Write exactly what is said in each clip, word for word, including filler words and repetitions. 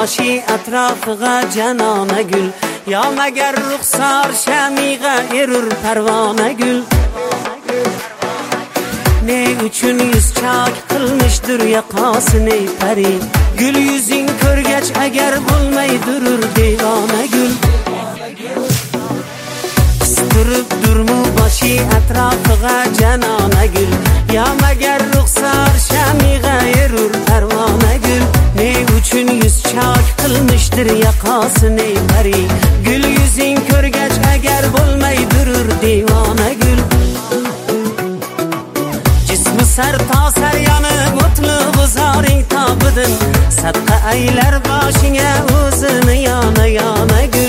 boshi atrofiga janona gul. Ya magar ruxsor shamiga erur parvona gul. Ne uchun yuz chak qilmishdir yoqasini pari. Gül yüzing ko'rgach agar bo'lmay durur devona gul. Qistirib durmu boshi atrofiga janona gul. Ya magar ruxsor shamiga erur parvona gul. Ne uchun yuz chak qilmishdir yoqasini pari. Gül yüzing ko'rgach agar bo'lmay durur devona gul. Jismi sar to sar yonib o'tli guzoring tobidin. Sadqa aylar boshingga o'zini yana yana gul.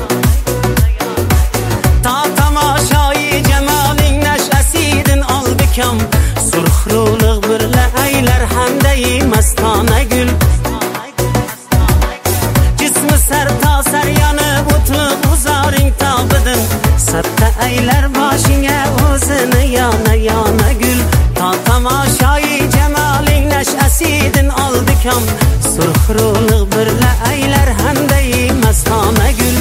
Ta tomoshoyi jamoling nash'asidin oldikam. Surxro'liq birla aylar hamday mastona gul. Jismi sar to sar yonib o'tli guzoring tobidin. Sadqa aylar boshingga o'zini yana yana gul. Ta tomoshoyi jamoling nash'asidin oldikam. Surxro'liq birla aylar hamday mastona gul.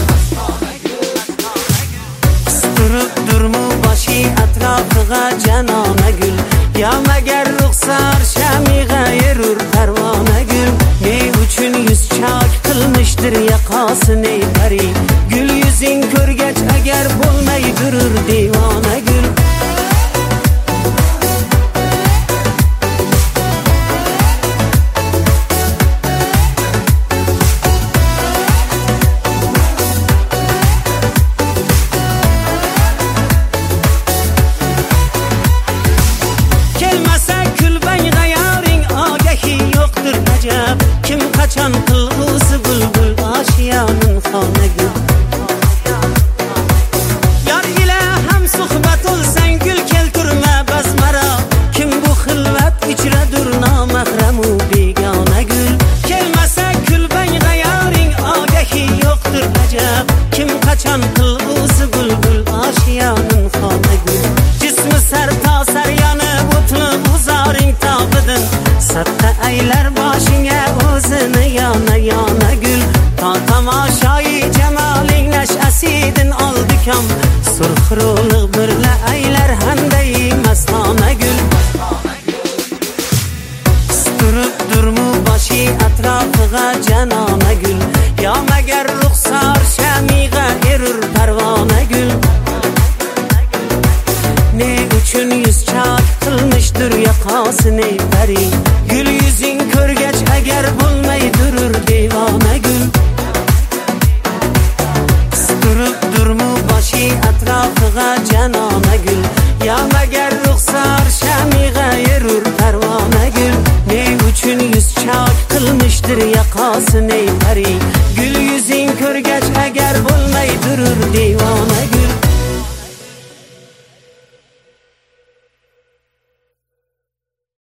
Qistirib durmu boshi atrofiga janona gul. Ya magar ruxsor shamiga erur parvona gul. Ne uchun yuz chak qilmishdir yoqasini pari. Gul yuzing ko'rgach agar bo'lmay durur devona gul. Kim qachon qilg'usi bulbul oshiyonin xona gul. Yar ila ham suhbat olsang gul keltirma basmara. Kim bu xilvat ichradur nomahramu begona gul. Kelmasa kulbang g'ayoring ogahi yo'qdir ajab. Kim qachon qilg'usi bulbul oshiyonin xona gul. Jismi sar to sar yonib o'tli uzoring tobidin. Sadqa aylar boshingga o'zini yana yana gul. Ta tomoshoyi jamoling nash'asidin oldikam. Surxro'liq birla aylar hamday mastona gul. Qistirib durmu boshi atrofiga janona gul. Ya magar ruxsor shamiga erur parvona gul. Ne uchun yuz chak qilmishdir yoqasini pari. Gul yuzing ko'rgach agar bo'lmay durur devona gul. Qistirib durmu boshi atrofiga janona gul. Ya magar ruxsor shamiga erur parvona gul. Ne uchun yuz chak qilmishdir yoqasini pari. Gul yuzing ko'rgach agar bo'lmay durur devona gul.